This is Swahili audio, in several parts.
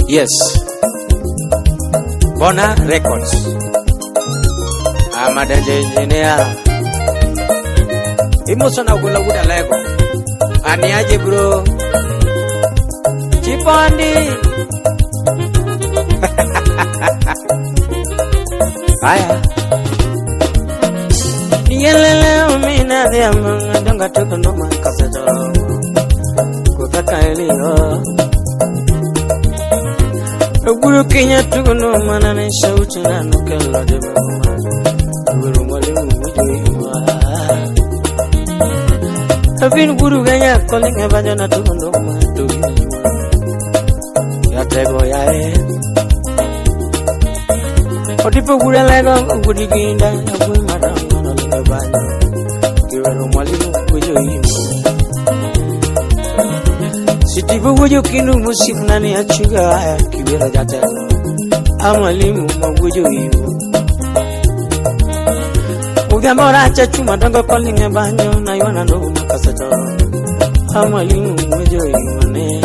Yes. Bona Records. Amadanje engineer. Emotion agula guda lego. Ani aje bro. Chipandi. Aya. Niyelele umina diamanga donga tukondo makaseto. Kutaka elio. Guru Kenya tukono mana ne shauti na nukela de mama. Guru mwalimu mjui. Abin guru Kenya calling evangena tukono matu. Ya tego ya Odipo guru lego guru ginda abu madanga no levanya. Guru mwalimu mjui. Sitibu wujo kinu musimu nani achuga kibera jata amalimu magujo hiyo Ugambora chachu madongo calling banyo na yona ndo makasato amalimu magujo hiyo ne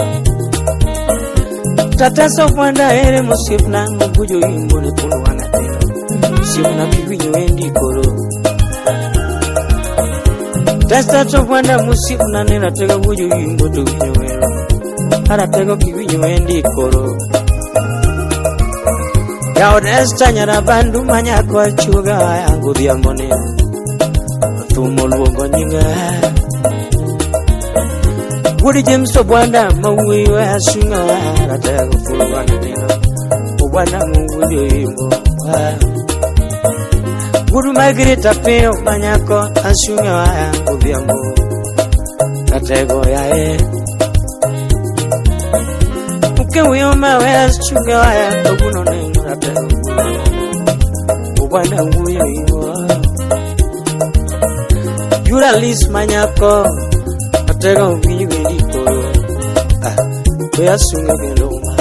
Tata so kwanda ere musimu na magujo hiyo ne kulwana tena simu na kibinyo endi koro Testa chofwanda musiku na nena tega wuju yimbo tu kinyowero Hara tego kibinyo endi koro Yao nesta nyara bandu manya kwa chuga yangu vya mone Tumo luongo nyinga Wudi jemso bwanda maui wa asunga Hara tego fulu wana nena Ubwana mungu yimbo Guru Margarita peo manyako asunga waya kubiambo Katego ya Muke uyoma wea asunga waya Kaguno nengu katego Ubwana nguyo iwa Yura lis manyako Katego uvinyu vendiko Wea asunga vendoma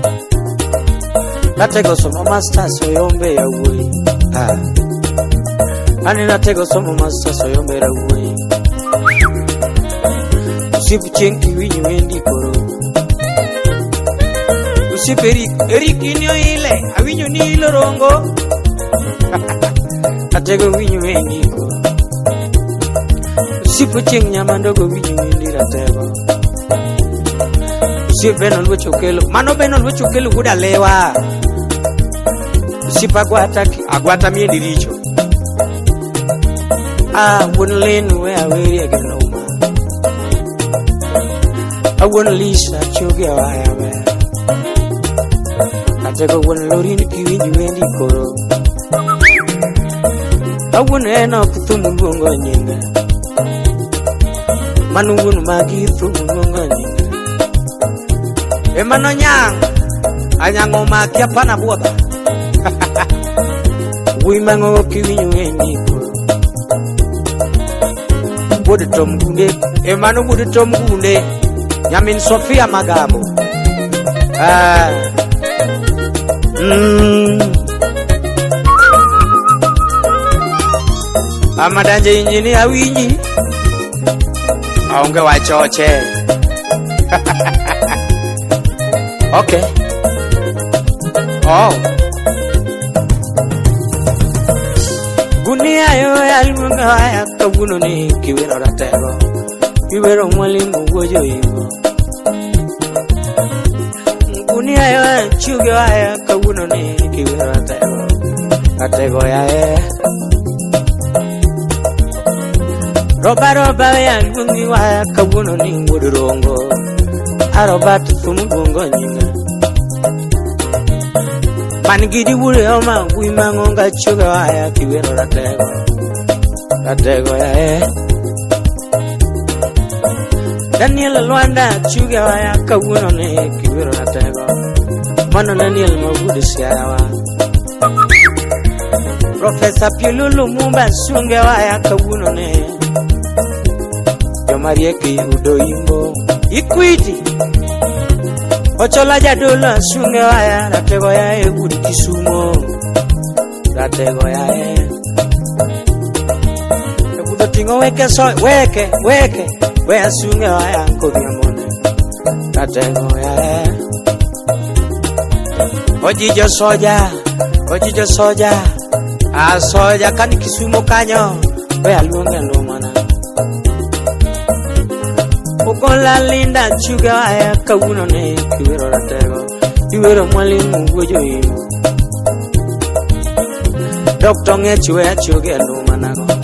Katego somo master soyombe ya uwe Anina tego somo master soyombera uwe Usipu chenki winyi wendi koro Usipu eriki niyo ile Awinyo ni ilo rongo Atego winyi wendi koro Usipu chenki nyama ndogo winyi wendi ratego Usipu beno lwecho kelo Mano beno lwecho kelo kuda lewa Usipu agwata miendi richo wouldn't lean where I really again no man. I wouldn't lease a choke I am. I take a one loading the kiwi you and the coro. I wouldn't end up to Mungo Ninga. Manu wouldn't magi through Mungo Ninga. Emanonyang, Anyango Makia Panabuaba. We mango kiwi you and the coro. Bude tomgunde Emanu bude tomgunde Yamin Sofia Magabo Amadanje injini awinyi Aunge wachoche Okay Oh Gunia yo almunga ya kabuno ni kiwero ratero Kiwero mwalimu wojo hivo Gunia yo chuge ya kabuno ni kiwero ratero Ratego ya Roba ya almungi wa ya kabuno ni wodurongo Arobatu tumugongo nyinga Manigidi wule oma Wimangonga chuga waya kiwero ratego Ratego ya Daniel Luanda chuga waya kawuno ne kiwero ratego Mano Daniel Mabudu siyawa Professor Pilulu Mumba sunga waya kawuno ne Yomarieki udoimbo Equity Ochola jadola sunge waya ratego ya gudi kisumo ratego ya Gudo tingo weke so weke we sunge waya ko biamone ratego ya Ojijo soja soja kan Kisumo kanyo we aluonge ndumana Ukola linda chuga aya kawuno ne kiwero ratego kiwero mwalimu gojo imo Doctor ngechiwe achoge ndumana go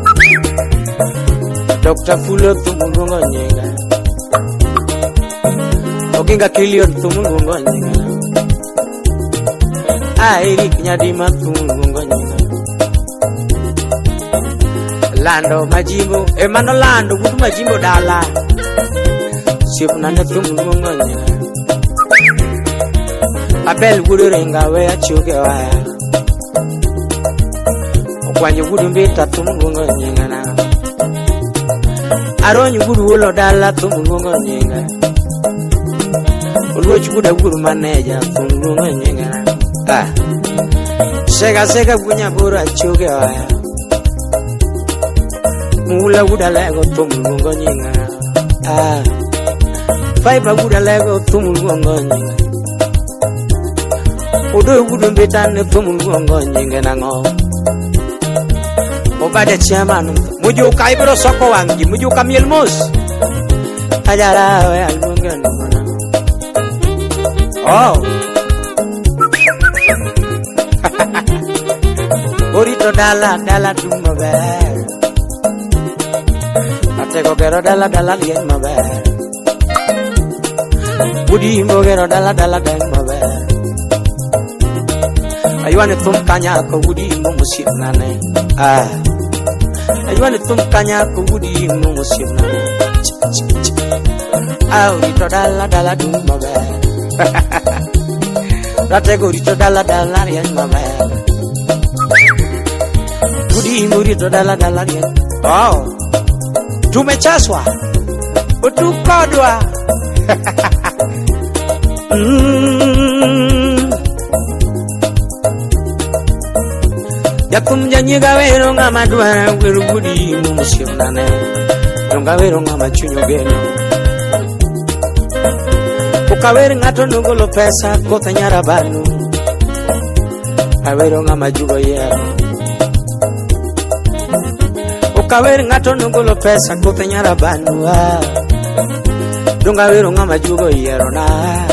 Doctor Fulo tumugongo nyinga Okinga kilio tumugongo nyinga Eric Nyadima tumugongo nyinga Lando majimbo emano lando gudu majimbo dala Sipu nane tumugongo nyinga Abel gudu ringa we achoge waya Okwanyo gudu mbita tumugongo nyinga na Aronyo gudu ulo dala tumugongo nyinga Uluoch gudu maneja tumugongo nyinga Sega gunya bura choge waya Mula guda lego tumugongo nyinga Faiba guda lego tumugongo nyinga Odo gudu mbitane tumugongo nyinga nango Obade chairman muju kaibro soko wangi muju kamil mus Ajara we alunga nango Oh Burrito dala dumaber Atego gero dala lien maber Budi mo gero dala deng maber Aywane tum kanya ko budi mo musip nane Aywane tum kanya ko budi mo musip nane Burrito dala dumaber Atego burrito dala lien maber Budi burrito dala lien Oh Tumechaswa utukodwa Yakum janyiga wero ngama dwara weru budi musimnane Nonga wero ngama chunyo geno Ukawer ngato nungolo pesa kota nyarabanu Awero ngama jugo yero Ukawer ngato nungolo pesa kota nyarabanu Dunga wero ngama jugo yero na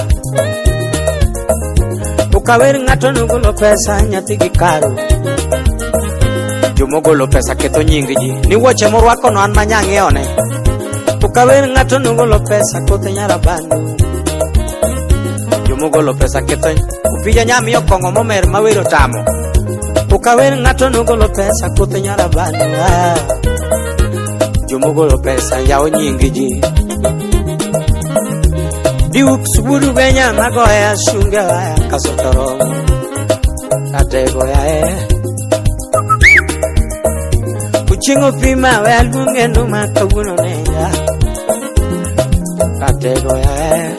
Ukawer ngato nungolo pesa nyatigi karo Jumogolo pesa keto nyingi ji Ni woche morwako no an manyange one Ukawer ngato nungolo pesa kota nyarabanu Jumogolo pesa keto Upija nyami yo kongo momer mawero tamo Ukawer ngato nungolo pesa kota nyarabanu Jumogolo pesa yao nyingi ji Diuk subudu benya magoya shunga waya kasotoro Atego ya Kuchingo pima we albunge numa kabuno nenga Atego ya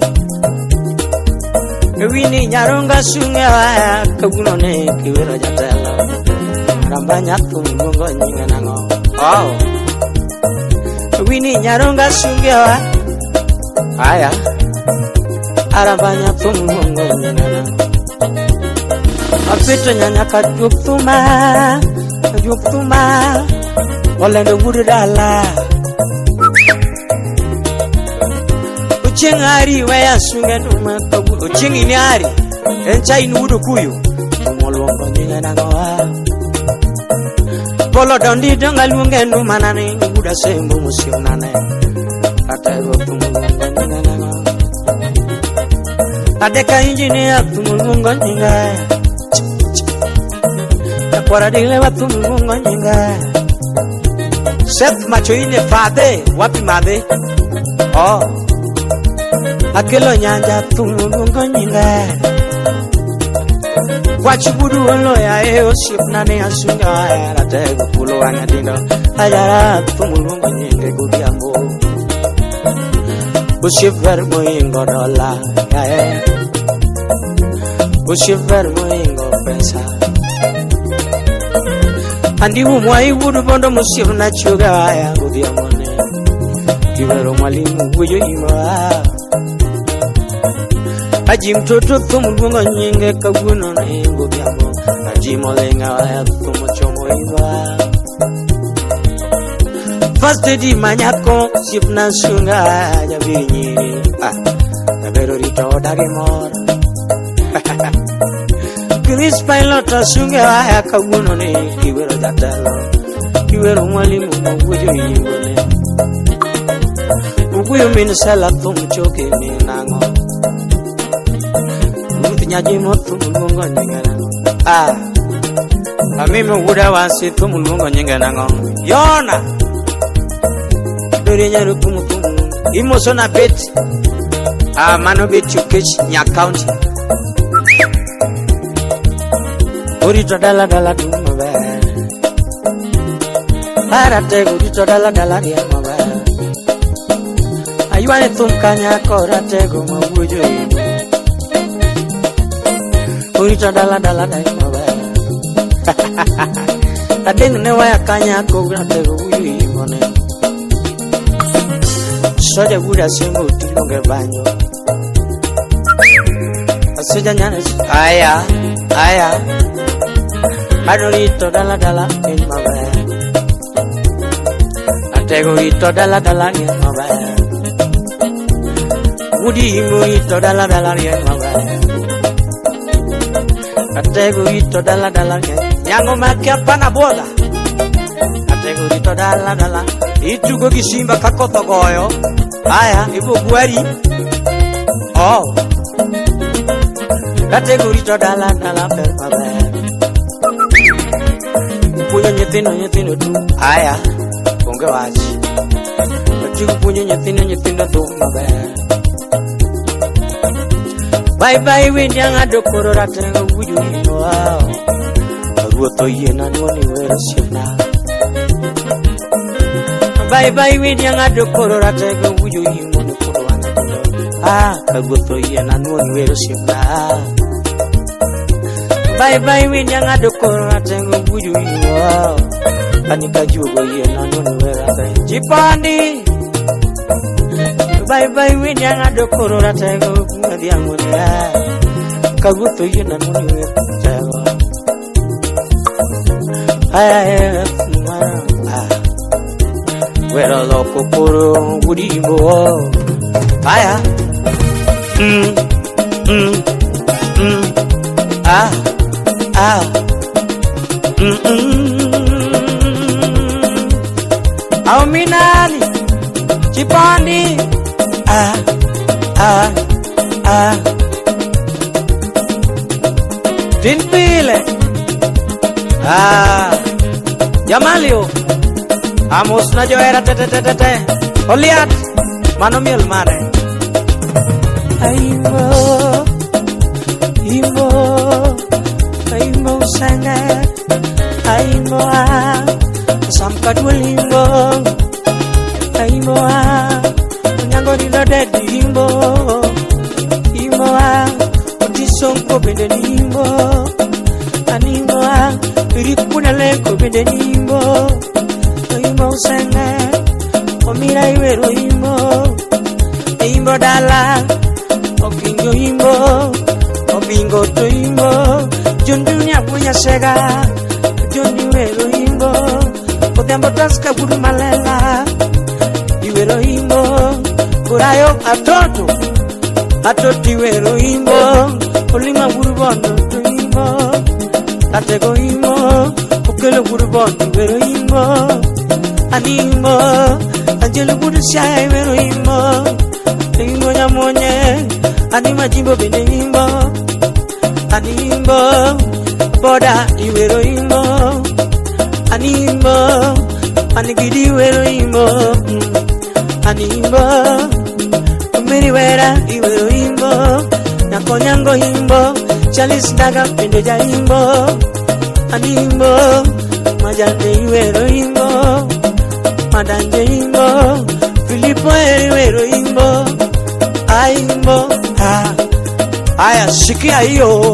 Wini nyaronga shunga waya kabuno ne kiwero jatelo Rambanya tumungo nyinga nango Oh Wini nyaronga shunga waya Aya Arabanya tumungo nyinga Apito nyanya kajuptuma Olendo gudu dala Uchengari weya sunga numa kabu Uchengi ni ari Encha inuudu kuyu Umolongo nyinga nangoa Polo dondi donga lunge numa nane Nguda sembu musio nane Atego tumungo nyinga nangoa Adeka injinia tumungo nyinga Kwa dile watu mungo nyinga Seth macho ine fade Wapi made Oh Akelo nyanja tumungo nyinga Kwa chubudu wolo ya eo Ship nane asunga ya Ratego pulo wanya dindo Ajara tumungo nyinga Gudiambo Uship vermo ingo dola Ya Uship vermo ingo pesa Andi umwai wudu bondo musiru na chuga ya Gudia mone Kivero mwalimu guyo ima Ajim toto thumungo nyinge kaguno na ingo biamo. Ajimo lenga ya thumo chomo iwa. First di manyako sipna sunga ya binyi. Nabero rito dagi mora. Chris Pilot sunga ya kaguno ni kiwero jatalo. Kiwero mwalimu mwengujo yingone. Uguyo minisala thumu choke minango. Nyaji motu mungo nyingana. Amime wuda wasi thumu mungo nyingana ngo. Yona. Dori nyaru kumu kumu. Imosona beti. Mano beti ukechi nya county. Urito dala dala dumo be. Arate urito dala dala ya mabe. Aywane thumkanya korate go mawujo yi. Urito dala dala dai mabe. Tadeng ne waya kanya ko urate go wuyi mone. Soja guda singo tilonge banyo. Aseja nyane aya. Adorito dala dala in mabe. Atego ito dala dala in mabe. Udi mo ito dala dala in mabe. Atego ito dala dala in. Yango makia pana boda. Atego ito dala dala. Itu go kisimba kakoto goyo. Aya ibu gwari. Oh. Atego ito dala dala in mabe. Punyo nyetino tu. Aya. Ponge waji. Chiku punyo nyetino tu mabe. Bye bye wind yang adokoro ratengo wuju ino wow. Ruoto yena nwoni wero sipna. Bye bye wind yang adokoro ratengo wuju ino ni kodo wanga. Ruoto yena nwoni wero sipna. Bye bye wind yang adokoro ratengo wuju ino wow. Anika jugo yena nwoni wero sipna. Jipandi. Bye bye wind yang adokoro ratengo diamo ya kaguto yena nuni tego ay wera loko poro gudimbo aya au minani chipandi Dinpile Jamalio Amos na jo era te Oliat Manomiel mare Aimo sanga Aimo Sam kadwalimbo Aimo Nyango dilo dedimbo Sonko bende nimbo Animbo Rikuna leko bende nimbo Imbo sene Omira iwero imbo Imbo dala Okingo imbo Obingo to imbo Jundunya punya sega Jundu iwero imbo Odembo taska buru malela Iwero imbo Kurayo atoto Atoti iwero imbo Olima burbondo to imbo Atego imbo Okele burbondo vero imbo Animbo Angelo burusha vero imbo Imbo nyamonye Anima jimbo bende imbo Animbo Boda iwero imbo Animbo Anigidi vero imbo Animbo Umiriwera iwero imbo Nakonyango imbo Chalis daga pende ja imbo Animbo Majande iwero imbo Madanje imbo Filipo iwero imbo Aimbo Aya shikia iyo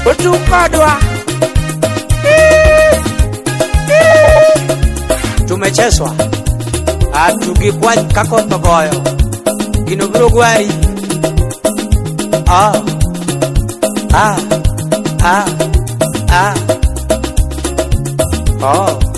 utukodwa tumecheswa atugikwa kakotogoyo gino biro gwari oh